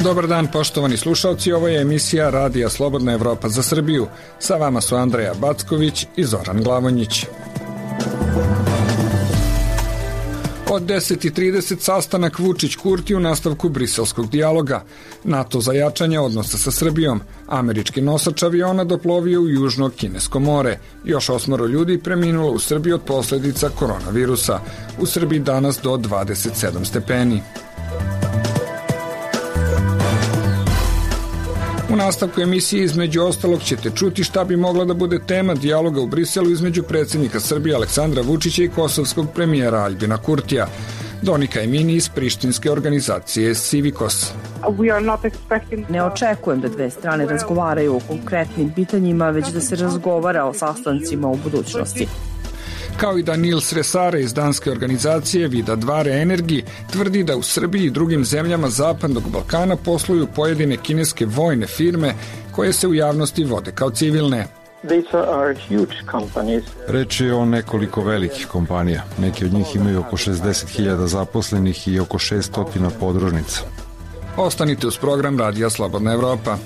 Dobar dan, poštovani slušalci, ovo je emisija Radija Slobodna Evropa za Srbiju. Sa vama su Andreja Backović i Zoran Glavonjić. Od 10:30 sastanak Vučić-Kurti u nastavku briselskog dijaloga. NATO za jačanje odnosa sa Srbijom. Američki nosač aviona doplovio u Južno Kinesko more. Još 8 ljudi preminulo u Srbiji od posledica koronavirusa. U Srbiji danas do 27 stepeni. U nastavku emisije između ostalog ćete čuti šta bi mogla da bude tema dijaloga u Briselu između predsjednika Srbije Aleksandra Vučića i kosovskog premijera Aljbina Kurtija. Donika Emini iz prištinske organizacije Civikos. Ne očekujem da dve strane razgovaraju o konkretnim pitanjima, već da se razgovara o sastancima u budućnosti. Kao i da Nils Resare iz danske organizacije Vida Dvare Energi tvrdi da u Srbiji i drugim zemljama Zapadnog Balkana posluju pojedine kineske vojne firme koje se u javnosti vode kao civilne. Reč je o nekoliko velikih kompanija. Neki od njih imaju oko 60.000 zaposlenih i oko 600 podružnica. Ostanite uz program Radija Slobodna Evropa.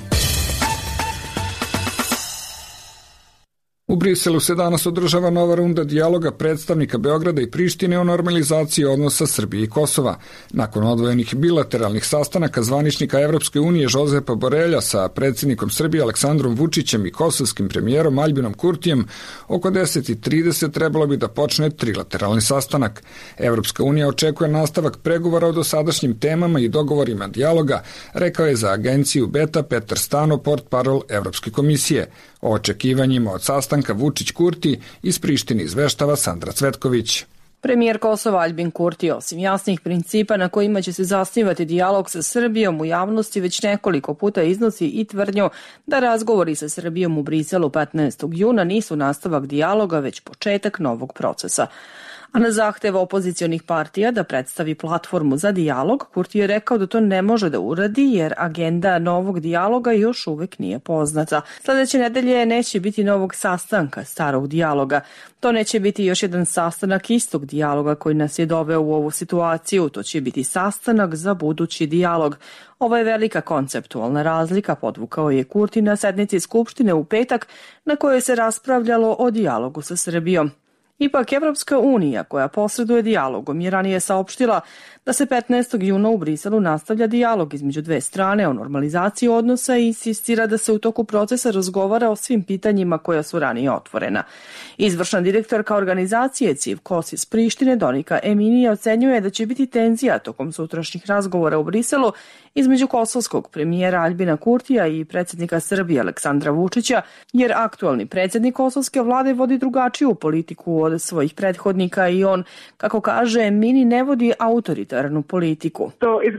U Briselu se danas održava nova runda dijaloga predstavnika Beograda i Prištine o normalizaciji odnosa Srbije i Kosova. Nakon odvojenih bilateralnih sastanaka zvaničnika Evropske unije Žozepa Borelja sa predsjednikom Srbije Aleksandrom Vučićem i kosovskim premijerom Aljbinom Kurtijem, oko 10:30 trebalo bi da počne trilateralni sastanak. Evropska unija očekuje nastavak pregovora o dosadašnjim temama i dogovorima dijaloga, rekao je za agenciju Beta Petar Stano, portparol Evropske komisije. O očekivanjima od sastanka Vučić-Kurti iz Prištine izveštava Sandra Cvetković. Premijer Kosova Aljbin Kurti, osim jasnih principa na kojima će se zasnivati dijalog sa Srbijom, u javnosti već nekoliko puta iznosi i tvrdnju da razgovori sa Srbijom u Briselu 15. juna nisu nastavak dijaloga, već početak novog procesa. A na zahtev opozicionih partija da predstavi platformu za dijalog, Kurti je rekao da to ne može da uradi jer agenda novog dijaloga još uvek nije poznata. Sledeće nedelje neće biti novog sastanka starog dijaloga. To neće biti još jedan sastanak istog dijaloga koji nas je doveo u ovu situaciju. To će biti sastanak za budući dijalog. Ovo je velika konceptualna razlika, podvukao je Kurti na sednici Skupštine u petak na kojoj se raspravljalo o dijalogu sa Srbijom. Ipak, Evropska unija, koja posreduje dijalogom, je ranije saopštila da se 15. juna u Briselu nastavlja dijalog između dve strane o normalizaciji odnosa i insistira da se u toku procesa razgovara o svim pitanjima koja su ranije otvorena. Izvršna direktorka organizacije Civikos iz Prištine, Donika Emini, ocenjuje da će biti tenzija tokom sutrašnjih razgovora u Briselu između kosovskog premijera Aljbina Kurtija i predsjednika Srbije Aleksandra Vučića, jer aktualni predsjednik kosovske vlade vodi drugačiju politiku od svojih prethodnika i on, kako kaže Emini, ne vodi autoritarnu politiku.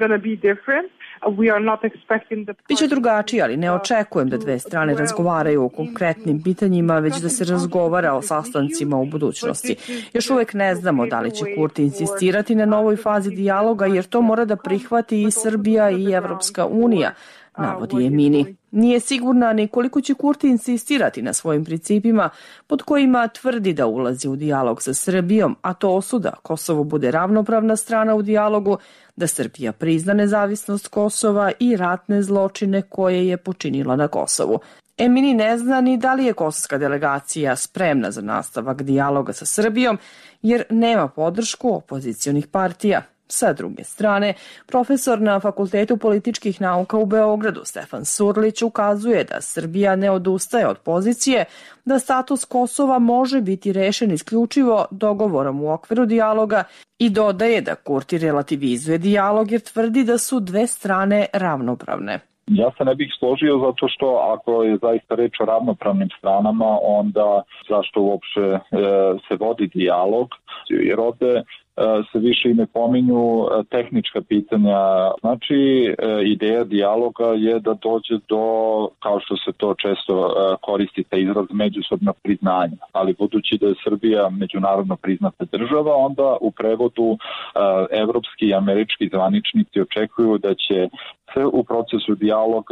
Biće drugačije, ali ne očekujem da dve strane razgovaraju o konkretnim pitanjima, već da se razgovara o sastancima u budućnosti. Još uvek ne znamo da li će Kurti insistirati na novoj fazi dijaloga, jer to mora da prihvati i Srbija i Evropska unija, navodi Emini. Nije sigurna ni koliko će Kurti insistirati na svojim principima pod kojima tvrdi da ulazi u dijalog sa Srbijom, a to su da Kosovo bude ravnopravna strana u dijalogu, da Srbija prizna nezavisnost Kosova i ratne zločine koje je počinila na Kosovu. Emini ne zna ni da li je kosovska delegacija spremna za nastavak dijaloga sa Srbijom, jer nema podršku opozicionih partija. Sa druge strane, profesor na Fakultetu političkih nauka u Beogradu Stefan Surlić ukazuje da Srbija ne odustaje od pozicije da status Kosova može biti rešen isključivo dogovorom u okviru dijaloga i dodaje da Kurti relativizuje dijalog jer tvrdi da su dve strane ravnopravne. Ja se ne bih složio zato što ako je zaista reč o ravnopravnim stranama, onda zašto uopšte se vodi dijalog, jer ovde se više i ne pominju tehnička pitanja. Znači, ideja dijaloga je da dođe do, kao što se to često koristi, taj izraz međusobnog priznanja. Ali budući da je Srbija međunarodno priznata država, onda u prevodu evropski i američki zvaničnici očekuju da će se u procesu dijaloga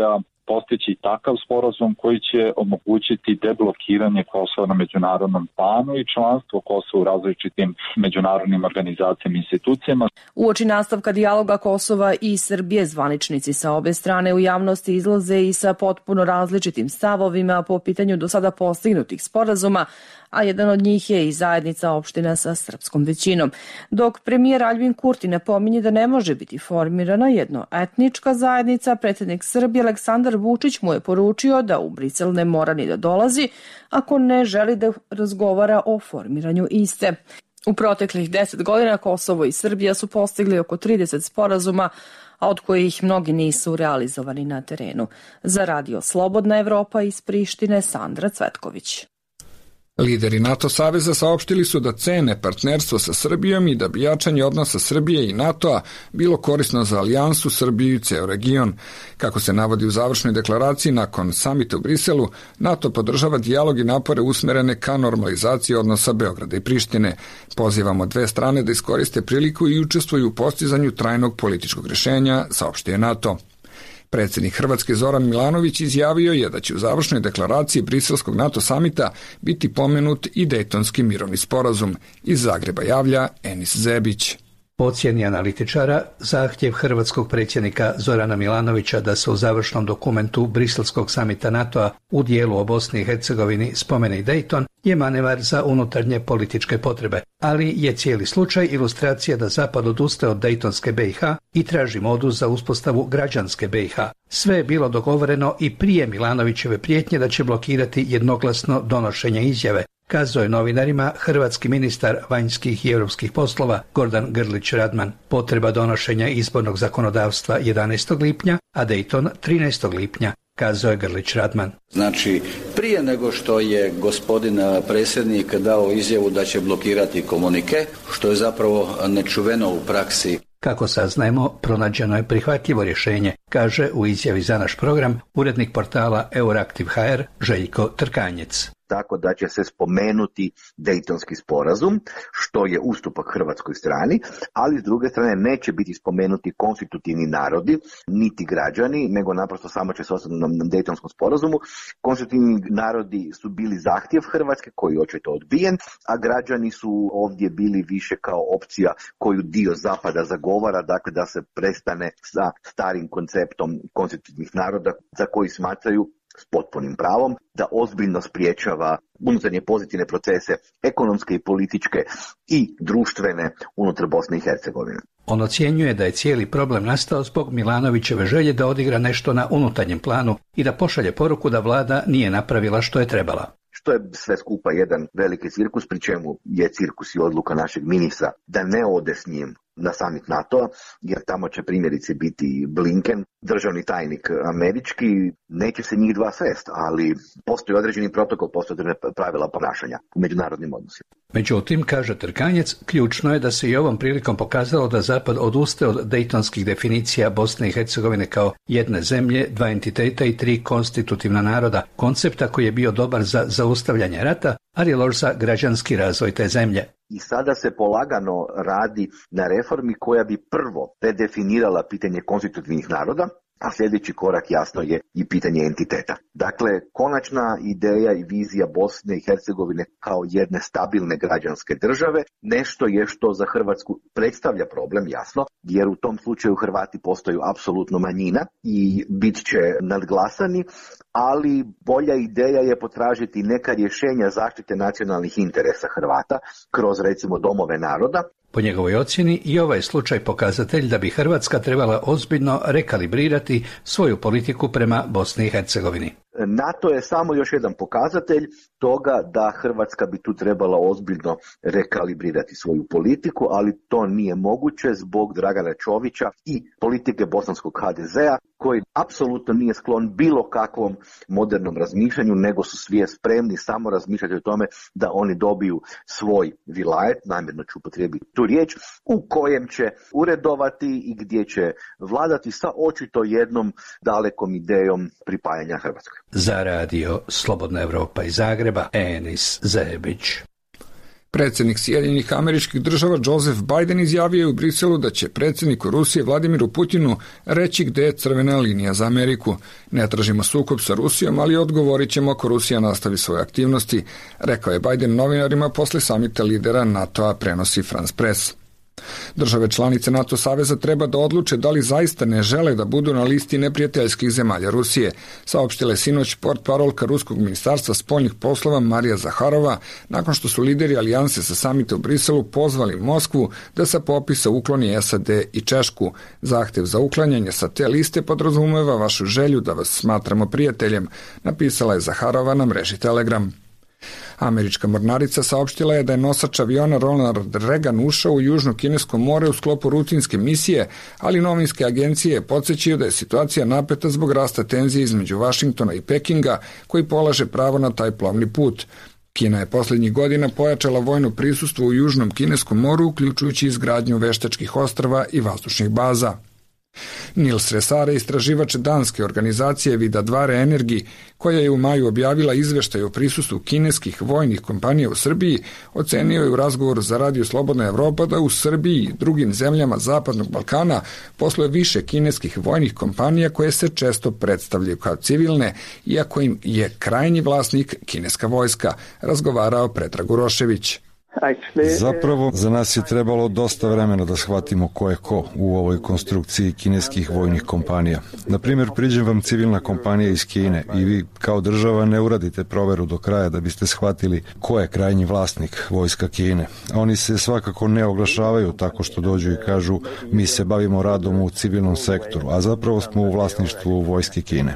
postići takav sporazum koji će omogućiti deblokiranje Kosova na međunarodnom planu i članstvo Kosova u različitim međunarodnim organizacijama i institucijama. Uoči nastavka dijaloga Kosova i Srbije, zvaničnici sa obe strane u javnosti izlaze i sa potpuno različitim stavovima po pitanju do sada postignutih sporazuma, a jedan od njih je i zajednica opština sa srpskom većinom. Dok premijer Aljbin Kurti napominje da ne može biti formirana jednoetnička zajednica, predsjednik Srbije Aleksandar Vučić mu je poručio da u Brisel ne mora ni da dolazi ako ne želi da razgovara o formiranju iste. U proteklih 10 godina Kosovo i Srbija su postigli oko 30 sporazuma, a od kojih mnogi nisu realizovani na terenu. Za Radio Slobodna Evropa iz Prištine, Sandra Cvetković. Lideri NATO saveza saopštili su da cene partnerstvo sa Srbijom i da bi jačanje odnosa Srbije i NATO-a bilo korisno za alijansu, Srbiju i ceo region. Kako se navodi u završnoj deklaraciji nakon samita u Briselu, NATO podržava dijalog i napore usmerene ka normalizaciji odnosa Beograda i Prištine. Pozivamo dve strane da iskoriste priliku i učestvuju u postizanju trajnog političkog rešenja, saopštio je NATO. Predsjednik Hrvatske Zoran Milanović izjavio je da će u završnoj deklaraciji briselskog NATO samita biti pomenut i Dejtonski mirovni sporazum. Iz Zagreba javlja Enis Zebić. Po ocjeni analitičara, zahtjev hrvatskog predsjednika Zorana Milanovića da se u završnom dokumentu briselskog samita NATO-a u dijelu o Bosni i Hercegovini spomene i Dejton je manevar za unutarnje političke potrebe, ali je cijeli slučaj ilustracija da Zapad odustaje od Dejtonske BiH i traži modus za uspostavu građanske BiH. Sve je bilo dogovoreno i prije Milanovićeve prijetnje da će blokirati jednoglasno donošenje izjave, kazao je novinarima hrvatski ministar vanjskih i europskih poslova Gordan Grlić Radman. Potreba donošenja izbornog zakonodavstva 11. lipnja, a Dejton 13. lipnja, kazao je Grlić Radman. Znači, prije nego što je gospodin predsjednik dao izjavu da će blokirati komunike, što je zapravo nečuveno u praksi. Kako saznajemo, pronađeno je prihvatljivo rješenje, kaže u izjavi za naš program urednik portala Euraktiv.hr Željko Trkanjec. Tako da će se spomenuti Dejtonski sporazum, što je ustupak hrvatskoj strani, ali s druge strane neće biti spomenuti konstitutivni narodi, niti građani, nego naprosto samo će se ostati na Dejtonskom sporazumu. Konstitutivni narodi su bili zahtjev Hrvatske, koji je očito odbijen, a građani su ovdje bili više kao opcija koju dio Zapada zagovara, dakle da se prestane sa starim konceptom konstitutivnih naroda za koji smatraju s potpunim pravom da ozbiljno spriječava unutarnje pozitivne procese, ekonomske i političke i društvene unutar Bosne i Hercegovine. On ocjenjuje da je cijeli problem nastao zbog Milanovićeve želje da odigra nešto na unutarnjem planu i da pošalje poruku da vlada nije napravila što je trebala. Što je sve skupa jedan veliki cirkus, pri čemu je cirkus i odluka našeg ministra da ne ode s njim na summit NATO-a, jer tamo će primjerice biti Blinken, državni tajnik američki, neće se njih dva srest, ali postoji određeni protokol, postoje pravila ponašanja u međunarodnim odnosima. Međutim, kaže Trkanjec, ključno je da se i ovom prilikom pokazalo da Zapad odustaje od dejtonskih definicija Bosne i Hercegovine kao jedne zemlje, dva entiteta i tri konstitutivna naroda, koncepta koji je bio dobar za zaustavljanje rata, ali je loš za građanski razvoj te zemlje. I sada se polagano radi na reformi koja bi prvo redefinirala pitanje konstitutivnih naroda, a sljedeći korak jasno je i pitanje entiteta. Dakle, konačna ideja i vizija Bosne i Hercegovine kao jedne stabilne građanske države, nešto je što za Hrvatsku predstavlja problem, jasno, jer u tom slučaju Hrvati postaju apsolutno manjina i bit će nadglasani, ali bolja ideja je potražiti neka rješenja zaštite nacionalnih interesa Hrvata kroz recimo domove naroda. Po njegovoj ocjeni i ovaj slučaj pokazatelj da bi Hrvatska trebala ozbiljno rekalibrirati svoju politiku prema Bosni i Hercegovini. NATO je samo još jedan pokazatelj toga da Hrvatska bi tu trebala ozbiljno rekalibrirati svoju politiku, ali to nije moguće zbog Dragana Čovića i politike bosanskog HDZ-a, koji apsolutno nije sklon bilo kakvom modernom razmišljanju, nego su svi spremni samo razmišljati o tome da oni dobiju svoj vilajet, namjerno ću upotrijebiti tu riječ, u kojem će uredovati i gdje će vladati sa očito jednom dalekom idejom pripajanja Hrvatskoj. Za Radio Slobodna Evropa iz Zagreba, Enis Zebić. Predsjednik Sjedinjenih Američkih Država Joseph Biden izjavio je u Briselu da će predsjedniku Rusije Vladimiru Putinu reći gde je crvena linija za Ameriku. Ne tražimo sukob sa Rusijom, ali odgovorit ćemo ako Rusija nastavi svoje aktivnosti, rekao je Biden novinarima posle samita lidera NATO-a, prenosi France Press. Države članice NATO saveza treba da odluče da li zaista ne žele da budu na listi neprijateljskih zemalja Rusije, saopštila je sinoć portparolka Ruskog ministarstva spoljnih poslova Marija Zaharova, nakon što su lideri alijanse sa samita u Briselu pozvali Moskvu da sa popisa ukloni SAD i Češku. Zahtev za uklanjanje sa te liste podrazumeva vašu želju da vas smatramo prijateljem, napisala je Zaharova na mreži Telegram. Američka mornarica saopštila je da je nosač aviona Ronald Reagan ušao u Južno kinesko more u sklopu rutinske misije, ali novinske agencije podsjećaju da je situacija napeta zbog rasta tenzije između Vašingtona i Pekinga, koji polaže pravo na taj plovni put. Kina je poslednjih godina pojačala vojno prisustvo u Južnom kineskom moru, uključujući izgradnju veštačkih ostrva i vazdušnih baza. Nils Resare, istraživač danske organizacije Vidadvare Energi, koja je u maju objavila izveštaj o prisustvu kineskih vojnih kompanija u Srbiji, ocenio je u razgovoru za Radio Slobodna Evropa da u Srbiji i drugim zemljama Zapadnog Balkana posluje više kineskih vojnih kompanija koje se često predstavljaju kao civilne, iako im je krajnji vlasnik kineska vojska, razgovarao Predrag Urošević. Zapravo, za nas je trebalo dosta vremena da shvatimo ko je ko u ovoj konstrukciji kineskih vojnih kompanija. Na primjer, priđe vam civilna kompanija iz Kine i vi kao država ne uradite proveru do kraja da biste shvatili ko je krajnji vlasnik vojska Kine. Oni se svakako ne oglašavaju tako što dođu i kažu mi se bavimo radom u civilnom sektoru, a zapravo smo u vlasništvu vojske Kine.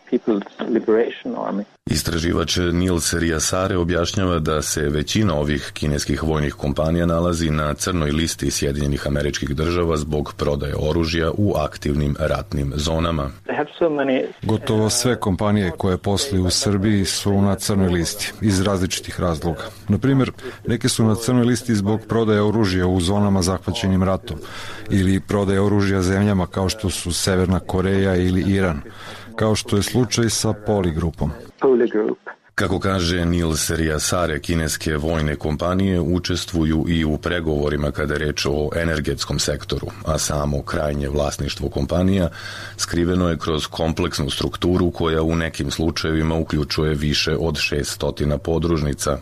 Istraživač Nils Riasare objašnjava da se većina ovih kineskih vojnih kompanija nalazi na crnoj listi Sjedinjenih Američkih Država zbog prodaje oružja u aktivnim ratnim zonama. Gotovo sve kompanije koje posluju u Srbiji su na crnoj listi iz različitih razloga. Na primjer, neke su na crnoj listi zbog prodaje oružja u zonama zahvaćenim ratom ili prodaje oružja zemljama kao što su Severna Koreja ili Iran, kao što je slučaj sa Poligrupom. Kako kaže Nils Riasare, kineske vojne kompanije učestvuju i u pregovorima kada je reč o energetskom sektoru, a samo krajnje vlasništvo kompanija skriveno je kroz kompleksnu strukturu koja u nekim slučajevima uključuje više od 600 podružnica.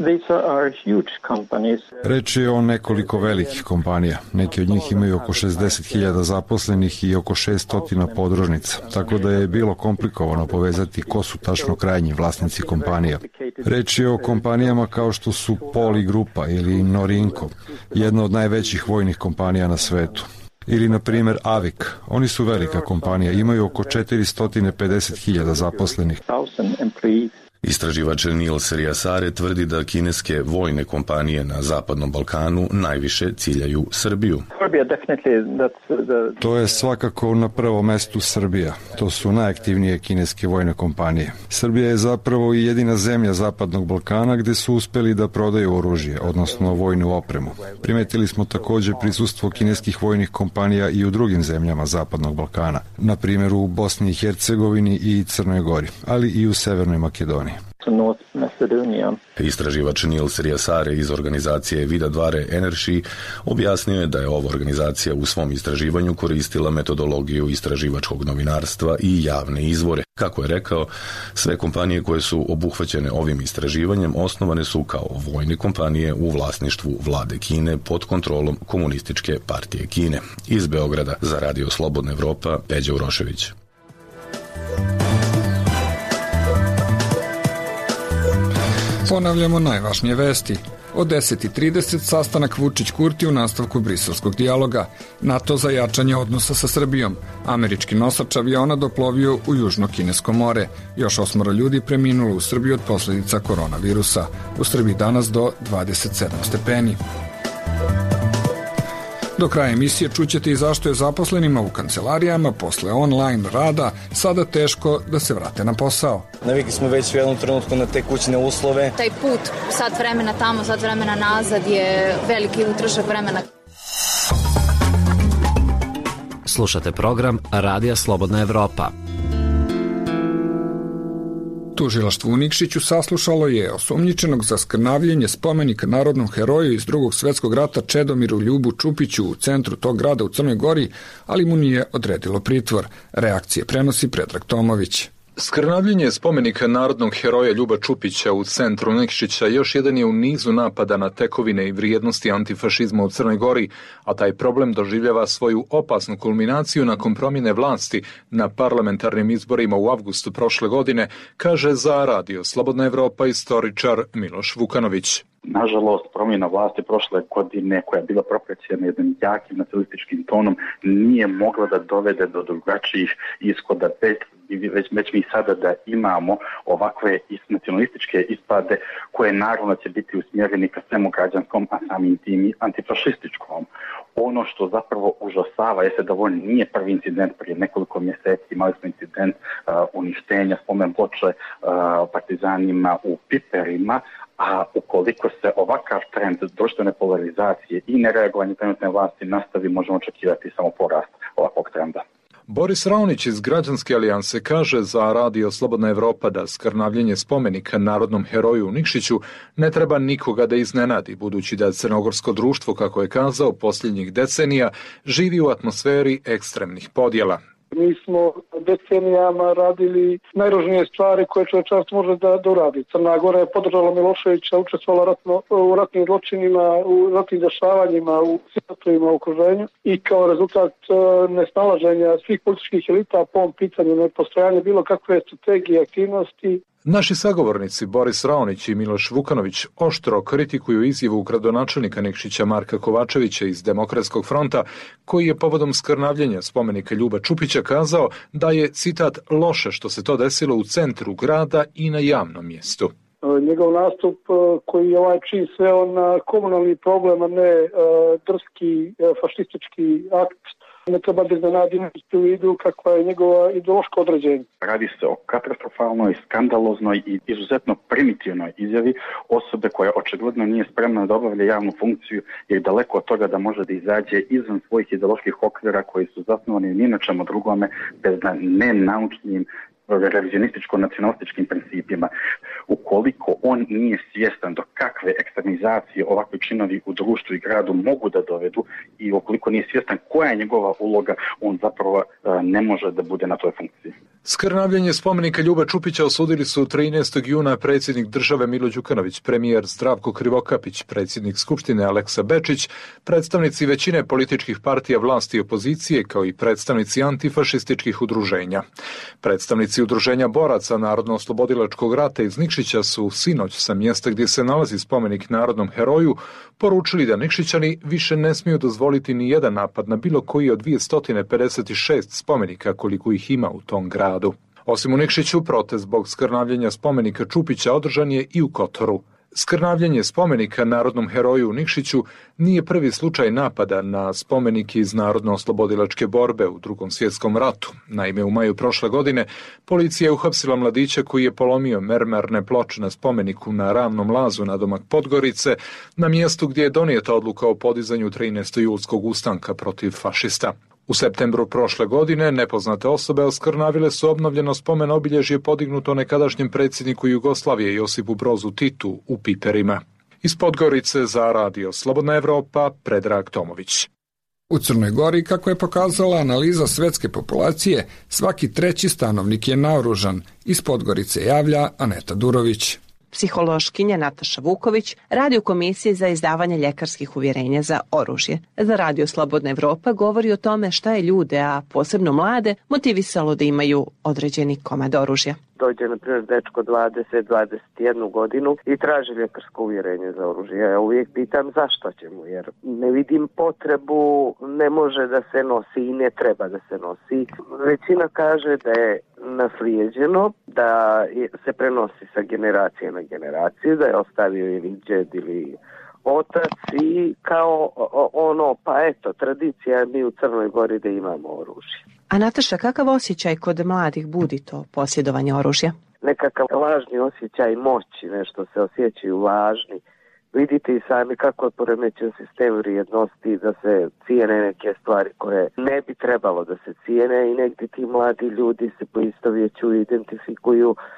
Reč je o nekoliko velikih kompanija. Neki od njih imaju oko 60.000 zaposlenih i oko 600 podružnica, tako da je bilo komplikovano povezati ko su tačno krajnji vlasnici kompanija. Reč je o kompanijama kao što su Poligrupa ili Norinco, jedna od najvećih vojnih kompanija na svetu. Ili, na primjer, Avik. Oni su velika kompanija, imaju oko 450.000 zaposlenih. Istraživač Nils Riasare tvrdi da kineske vojne kompanije na Zapadnom Balkanu najviše ciljaju Srbiju. To je svakako na prvom mestu Srbija. To su najaktivnije kineske vojne kompanije. Srbija je zapravo i jedina zemlja Zapadnog Balkana gde su uspeli da prodaju oružje, odnosno vojnu opremu. Primetili smo također prisustvo kineskih vojnih kompanija i u drugim zemljama Zapadnog Balkana, na primjer u Bosni i Hercegovini i Crnoj Gori, ali i u Severnoj Makedoniji. Istraživač Nils Riasare iz organizacije Vidadvare Energy objasnio je da je ova organizacija u svom istraživanju koristila metodologiju istraživačkog novinarstva i javne izvore. Kako je rekao, sve kompanije koje su obuhvaćene ovim istraživanjem osnovane su kao vojne kompanije u vlasništvu vlade Kine pod kontrolom Komunističke partije Kine. Iz Beograda za Radio Slobodna Evropa, Peđa Urošević. Ponavljamo najvažnije vesti. Od 10:30 sastanak Vučić-Kurti u nastavku briselskog dijaloga. NATO za jačanje odnosa sa Srbijom. Američki nosač aviona doplovio u Južno kinesko more. Još 8 ljudi preminulo u Srbiji od posljedica koronavirusa. U Srbiji danas do 27 stepeni. Do kraja emisije čućete i zašto je zaposlenima u kancelarijama posle online rada sada teško da se vrate na posao. Navikli smo već u jednom trenutku na te kućne uslove. Taj put, sat vremena tamo, sat vremena nazad je veliki utrošak vremena. Slušate program Radija Slobodna Evropa. Tužilaštvo u Nikšiću saslušalo je osumnjičenog za skrnavljenje spomenika narodnom heroju iz Drugog svjetskog rata Čedomiru Ljubu Čupiću u centru tog grada u Crnoj Gori, ali mu nije odredilo pritvor. Reakcije prenosi Predrag Tomović. Skrnavljenje spomenika narodnog heroja Ljuba Čupića u centru Nikšića još jedan je u nizu napada na tekovine i vrijednosti antifašizma u Crnoj Gori, a taj problem doživljava svoju opasnu kulminaciju nakon promjene vlasti na parlamentarnim izborima u avgustu prošle godine, kaže za Radio Slobodna Evropa istoričar Miloš Vukanović. Nažalost, promjena vlasti prošle godine, koja je bila propraćena jednim jakim nacionalističkim tonom, nije mogla da dovede do drugačijih ishoda, već mi sada da imamo ovakve nacionalističke ispade koje naravno će biti usmjereni ka svemu građanskom, a samim tim i antifašističkom. Ono što zapravo užasava jeste da ovo nije prvi incident. Prije nekoliko mjeseci imali smo incident uništenja spomen ploče partizanima u Piperima, a ukoliko se ovakav trend društvene polarizacije i nereagovanje trenutne vlasti nastavi, možemo očekivati samo porast ovakvog trenda. Boris Raonić iz Građanske alijanse kaže za Radio Slobodna Evropa da skrnavljenje spomenika narodnom heroju u Nikšiću ne treba nikoga da iznenadi, budući da crnogorsko društvo, kako je kazao, posljednjih decenija živi u atmosferi ekstremnih podjela. Mi smo decenijama radili najružnije stvari koje čovječanstvo može da uradi. Crna Gora je podržala Miloševića, učestvovala u ratnim zločinima, u ratnim dešavanjima, u ratovima u okruženju i kao rezultat nesnalaženja svih političkih elita po ovom pitanju nepostojanja bilo kakve strategije aktivnosti. Naši sagovornici Boris Raonić i Miloš Vukanović oštro kritikuju izjavu gradonačelnika Nikšića Marka Kovačevića iz Demokratskog fronta, koji je povodom skrnavljenja spomenika Ljuba Čupića kazao da je, citat, loše što se to desilo u centru grada i na javnom mjestu. Njegov nastup koji je ovaj čin sveo na komunalni problem, a ne drski fašistički akt, ne treba da iznenaditi u vidu kakva je njegova ideološko određenje. Radi se o katastrofalnoj, skandaloznoj i izuzetno primitivnoj izjavi osobe koja očigledno nije spremna da obavlja javnu funkciju, jer daleko od toga da može da izađe izvan svojih ideoloških okvira koji su zasnovani ni na čemu drugome, bez nenaučnim revizionističko-nacionalističkim principima. Ukoliko on nije svjestan do kakve ekstremizacije ovakvi činovi u društvu i gradu mogu da dovedu i ukoliko nije svjestan koja je njegova uloga, on zapravo ne može da bude na toj funkciji. Skrnavljenje spomenika Ljuba Čupića osudili su 13. juna predsjednik države Milo Đukanović, premijer Zdravko Krivokapić, predsjednik Skupštine Aleksa Bečić, predstavnici većine političkih partija vlasti i opozicije, kao i predstavnici antifašističkih udruženja. Predstavnici udruženja boraca Narodno-oslobodilačkog rata iz Nikšića su sinoć sa mjesta gdje se nalazi spomenik narodnom heroju poručili da Nikšićani više ne smiju dozvoliti ni jedan napad na bilo koji od 256 spomenika koliko ih ima u tom gradu. Osim u Nikšiću, protest zbog skrnavljenja spomenika Čupića održan je i u Kotoru. Skrnavljenje spomenika narodnom heroju u Nikšiću nije prvi slučaj napada na spomenike iz Narodno-oslobodilačke borbe u Drugom svjetskom ratu. Naime, u maju prošle godine policija je uhapsila mladića koji je polomio mermerne ploče na spomeniku na Ravnom lazu nadomak Podgorice, na mjestu gdje je donijeta odluka o podizanju 13. julskog ustanka protiv fašista. U septembru prošle godine nepoznate osobe oskrnavile su obnovljeno spomen obilježje podignuto nekadašnjem predsjedniku Jugoslavije Josipu Brozu Titu u Piperima. Iz Podgorice za Radio Slobodna Evropa, Predrag Tomović. U Crnoj Gori, kako je pokazala analiza svetske populacije, svaki treći stanovnik je naoružan. Iz Podgorice javlja Aneta Durović. Psihološkinja Nataša Vuković radi u Komisiji za izdavanje ljekarskih uvjerenja za oružje. Za Radio Slobodna Evropa govori o tome šta je ljude, a posebno mlade, motivisalo da imaju određeni komad oružja. Dođe, na primjer, dečko 20-21 godinu i traži ljekarsko uvjerenje za oružje. Ja uvijek pitam zašto će mu, jer ne vidim potrebu, ne može da se nosi i ne treba da se nosi. Većina kaže da je naslijeđeno, da se prenosi sa generacije na generaciju, da je ostavio ili džed ili otac i kao ono, pa eto, tradicija mi u Crnoj Gori da imamo oružje. A Nataša, kakav osjećaj kod mladih budi to posjedovanje oružja? Nekakav lažni osjećaj moći, nešto se osjećaju važni. Vidite i sami kako je poremećen sistem vrijednosti, da se cijene neke stvari koje ne bi trebalo da se cijene i negdje ti mladi ljudi se poistovjeću i identifikuju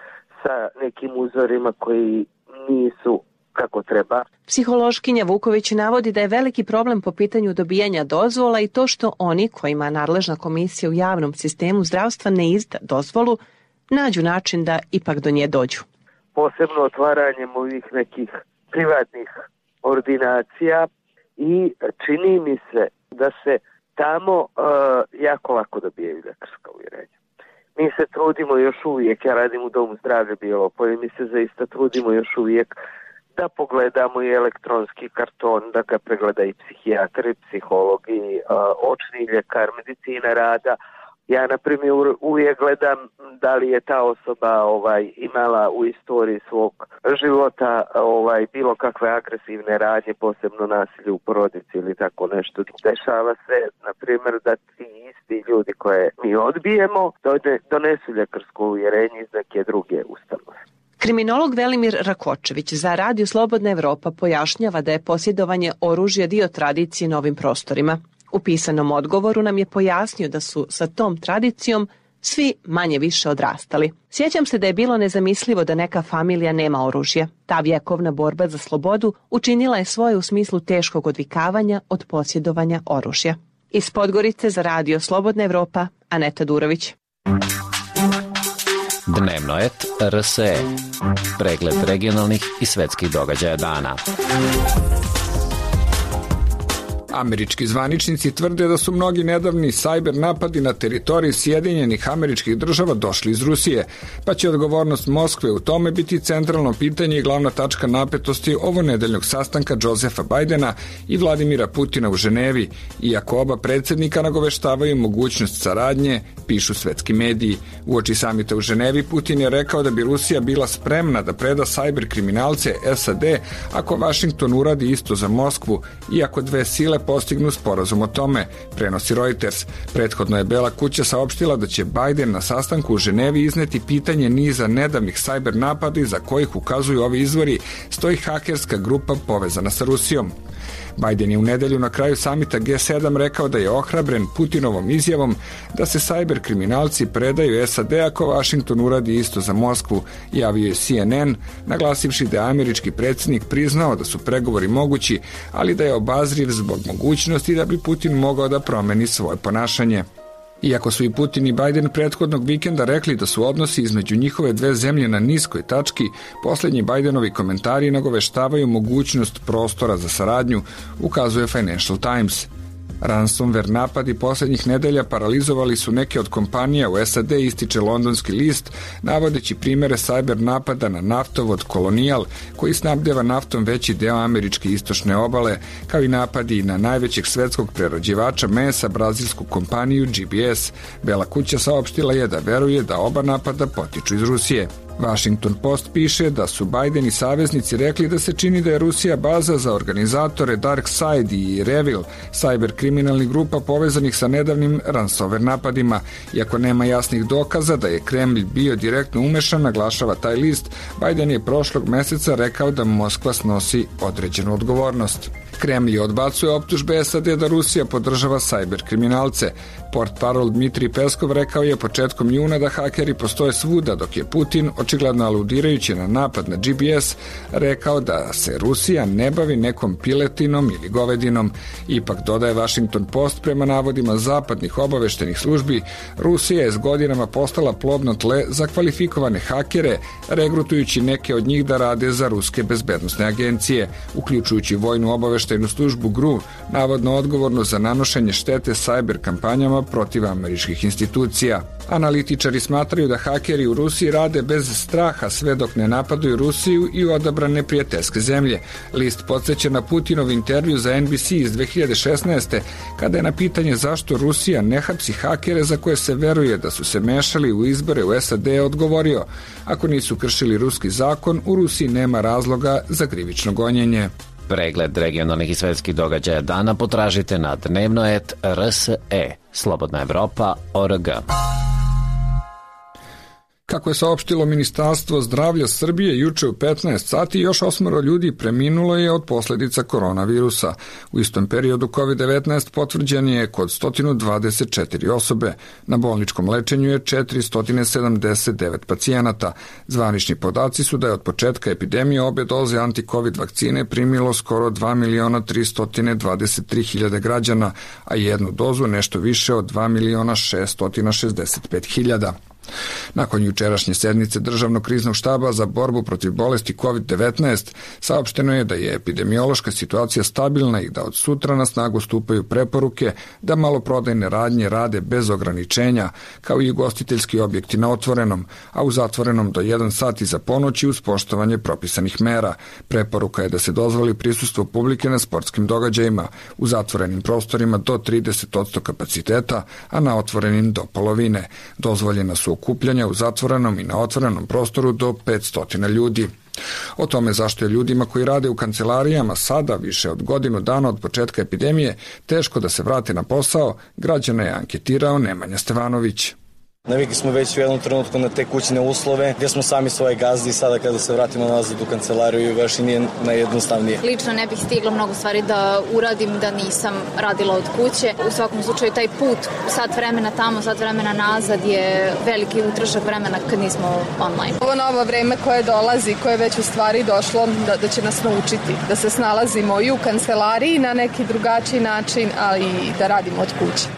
sa nekim uzorima koji nisu kako treba. Psihološkinja Vuković navodi da je veliki problem po pitanju dobijanja dozvola i to što oni kojima nadležna komisija u javnom sistemu zdravstva ne izda dozvolu, nađu način da ipak do nje dođu. Posebno otvaranjem ovih nekih privatnih ordinacija i čini mi se da se tamo jako lako dobijaju ljekarska uvjerenja. Mi se trudimo još uvijek, ja radim u Domu zdravlja Bijelopolje, mi se zaista trudimo još uvijek da pogledamo i elektronski karton, da ga pregleda i psihijatar, i psiholog, i očni ljekar, medicina rada. Ja, na primjer, uvijek gledam da li je ta osoba imala u istoriji svog života bilo kakve agresivne radnje, posebno nasilje u porodici ili tako nešto. Dešava se, na primjer, da ti isti ljudi koje mi odbijemo donesu ljekarsko uvjerenje iz neke druge ustanove. Kriminolog Velimir Rakočević za Radio Slobodna Evropa pojašnjava da je posjedovanje oružja dio tradicije na ovim prostorima. U pisanom odgovoru nam je pojasnio da su sa tom tradicijom svi manje više odrastali. Sjećam se da je bilo nezamislivo da neka familija nema oružje. Ta vjekovna borba za slobodu učinila je svoje u smislu teškog odvikavanja od posjedovanja oružja. Iz Podgorice za Radio Slobodna Evropa, Aneta Durović. Dnevnoet RSE. Pregled regionalnih i svetskih događaja dana. Američki zvaničnici tvrde da su mnogi nedavni sajber napadi na teritoriji Sjedinjenih Američkih Država došli iz Rusije, pa će odgovornost Moskve u tome biti centralno pitanje i glavna tačka napetosti ovonedeljnog sastanka Josefa Bajdena i Vladimira Putina u Ženevi, iako oba predsjednika nagoveštavaju mogućnost saradnje, pišu svetski mediji. Uoči samita u Ženevi Putin je rekao da bi Rusija bila spremna da preda sajber kriminalce SAD ako Vašington uradi isto za Moskvu, iako dve sile postignu sporazum o tome, prenosi Reuters. Prethodno je Bela kuća saopštila da će Bajden na sastanku u Ženevi izneti pitanje niza nedavnih sajber napadi za kojih ukazuju ovi izvori stoji hakerska grupa povezana sa Rusijom. Bajden je u nedelju na kraju samita G7 rekao da je ohrabren Putinovom izjavom da se sajber kriminalci predaju SAD ako Vašington uradi isto za Moskvu, javio je CNN, naglasivši da je američki predsjednik priznao da su pregovori mogući, ali da je obazriv zbog mogućnosti da bi Putin mogao da promeni svoje ponašanje. Iako su i Putin i Bajden prethodnog vikenda rekli da su odnosi između njihove dve zemlje na niskoj tački, posljednji Bajdenovi komentari nagoveštavaju mogućnost prostora za saradnju, ukazuje Financial Times. Ransomware napadi posljednjih nedelja paralizovali su neke od kompanija u SAD, ističe londonski list, navodeći primjere cyber napada na naftovod Colonial, koji snabdeva naftom veći deo američke istočne obale, kao i napadi na najvećeg svetskog prerađivača mesa, brazilsku kompaniju GBS. Bela kuća saopštila je da veruje da oba napada potiču iz Rusije. Washington Post piše da su Biden i saveznici rekli da se čini da je Rusija baza za organizatore DarkSide i Revil, cyber kriminalnih grupa povezanih sa nedavnim ransomware napadima. Iako nema jasnih dokaza da je Kremlj bio direktno umešan, naglašava taj list, Biden je prošlog meseca rekao da Moskva snosi određenu odgovornost. Kremlj odbacuje optužbe SAD da Rusija podržava sajber kriminalce. Portparol Dmitrij Peskov rekao je početkom juna da hakeri postoje svuda, dok je Putin, očigledno aludirajući na napad na GBS, rekao da se Rusija ne bavi nekom piletinom ili govedinom. Ipak, dodaje Washington Post, prema navodima zapadnih obaveštenih službi, Rusija je s godinama postala plodno tle za kvalifikovane hakere, regrutujući neke od njih da rade za ruske bezbednosne agencije, uključujući vojnu obaveštajnu službu GRU, navodno odgovorno za nanošenje štete sajber kampanjama protiv američkih institucija. Analitičari smatraju da hakeri u Rusiji rade bez straha sve dok ne napadaju Rusiju i odabrane prijateljske zemlje. List podsjeća na Putinov intervju za NBC iz 2016. kada je na pitanje zašto Rusija ne hapsi hakere za koje se veruje da su se mešali u izbore u SAD odgovorio: ako nisu kršili ruski zakon, u Rusiji nema razloga za krivično gonjenje. Pregled regionalnih i svetskih događaja dana potražite na Dnevnoet RSE, Slobodna Evropa.org. Kako je saopštilo Ministarstvo zdravlja Srbije, juče u 15 sati još 8 ljudi preminulo je od posljedica koronavirusa. U istom periodu COVID-19 potvrđen je kod 124 osobe. Na bolničkom lečenju je 479 pacijenata. Zvanični podaci su da je od početka epidemije obe doze anti-COVID vakcine primilo skoro 2.323.000 građana, a jednu dozu nešto više od 2.665.000. Nakon jučerašnje sednice Državnog kriznog štaba za borbu protiv bolesti COVID-19 saopšteno je da je epidemiološka situacija stabilna i da od sutra na snagu stupaju preporuke da maloprodajne radnje rade bez ograničenja, kao i ugostiteljski objekti na otvorenom, a u zatvorenom do 1 sat iza ponoći uz poštovanje propisanih mera. Preporuka je da se dozvoli prisustvo publike na sportskim događajima, u zatvorenim prostorima do 30% kapaciteta, a na otvorenim do polovine. Dozvoljena su okupljanja u zatvorenom i na otvorenom prostoru do 500 ljudi. O tome zašto je ljudima koji rade u kancelarijama sada, više od godinu dana od početka epidemije, teško da se vrate na posao, građana je anketirao Nemanja Stevanović. Navikli smo već u jednom trenutku na te kućne uslove, gdje smo sami svoje gazdi i sada kada se vratimo nazad u kancelariju baš i nije najjednostavnije. Lično ne bih stigla mnogo stvari da uradim da nisam radila od kuće. U svakom slučaju taj put, sat vremena tamo, sat vremena nazad je veliki utrošak vremena kad nismo online. Ovo novo vreme koje dolazi, koje je već u stvari došlo da će nas naučiti, da se snalazimo i u kancelariji na neki drugačiji način, ali i da radimo od kuće.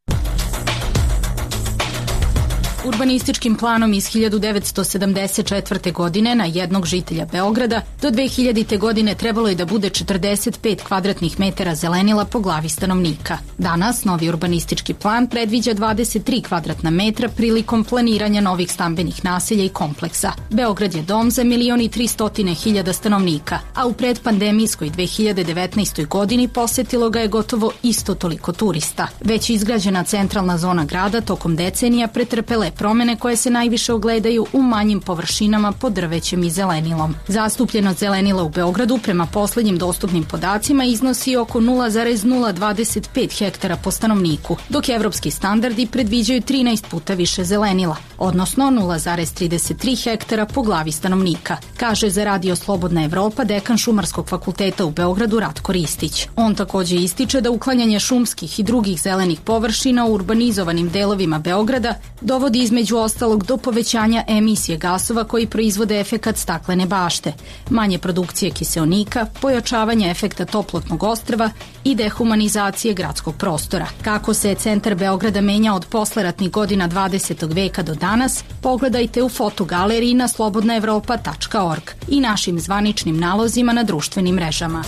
Urbanističkim planom iz 1974. godine na jednog žitelja Beograda do 2000. godine trebalo je da bude 45 kvadratnih metara zelenila po glavi stanovnika. Danas novi urbanistički plan predviđa 23 kvadratna metra prilikom planiranja novih stambenih naselja i kompleksa. Beograd je dom za 1.300.000 stanovnika, a u predpandemijskoj 2019. godini posetilo ga je gotovo isto toliko turista. Već izgrađena centralna zona grada tokom decenija pretrpele promene koje se najviše ogledaju u manjim površinama pod drvećem i zelenilom. Zastupljenost zelenila u Beogradu prema poslednjim dostupnim podacima iznosi oko 0,025 hektara po stanovniku, dok evropski standardi predviđaju 13 puta više zelenila, odnosno 0,33 hektara po glavi stanovnika, kaže za Radio Slobodna Evropa dekan Šumarskog fakulteta u Beogradu Ratko Ristić. On takođe ističe da uklanjanje šumskih i drugih zelenih površina u urbanizovanim delovima Beograda dovodi između ostalog do povećanja emisije gasova koji proizvode efekat staklene bašte, manje produkcije kiseonika, pojačavanje efekta toplotnog ostrva i dehumanizacije gradskog prostora. Kako se centar Beograda menja od posleratnih godina 20. veka do danas, pogledajte u fotogaleriji na slobodnaevropa.org i našim zvaničnim nalozima na društvenim mrežama.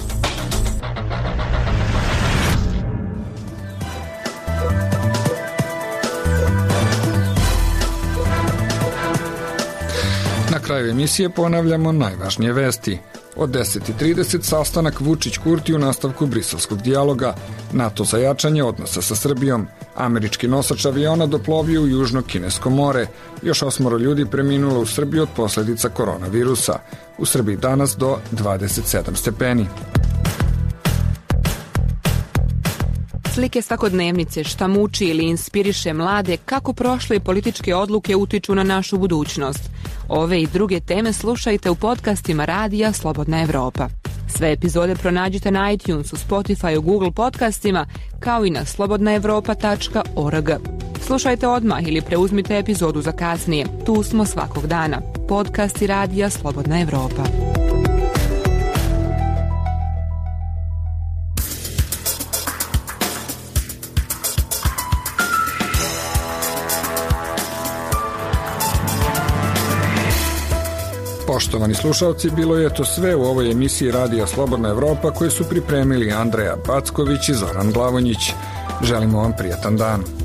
Na kraju emisije ponavljamo najvažnije vesti. Od 10:30 sastanak Vučić-Kurti u nastavku briselskog dijaloga, NATO za jačanje odnosa sa Srbijom, američki nosač aviona doplovio u Južno Kinesko more, još 8 ljudi preminulo u Srbiji od posljedica koronavirusa. U Srbiji danas do 27 stepeni. Slike svakodnevnice, šta muči ili inspiriše mlade, kako prošle političke odluke utiču na našu budućnost. Ove i druge teme slušajte u podcastima Radija Slobodna Evropa. Sve epizode pronađite na iTunesu, Spotify, Google podcastima, kao i na slobodnaevropa.org. Slušajte odmah ili preuzmite epizodu za kasnije. Tu smo svakog dana. Podcasti Radija Slobodna Evropa. Poštovani slušalci, bilo je to sve u ovoj emisiji Radija Slobodna Evropa koju su pripremili Andreja Packović i Zoran Glavonjić. Želimo vam prijatan dan.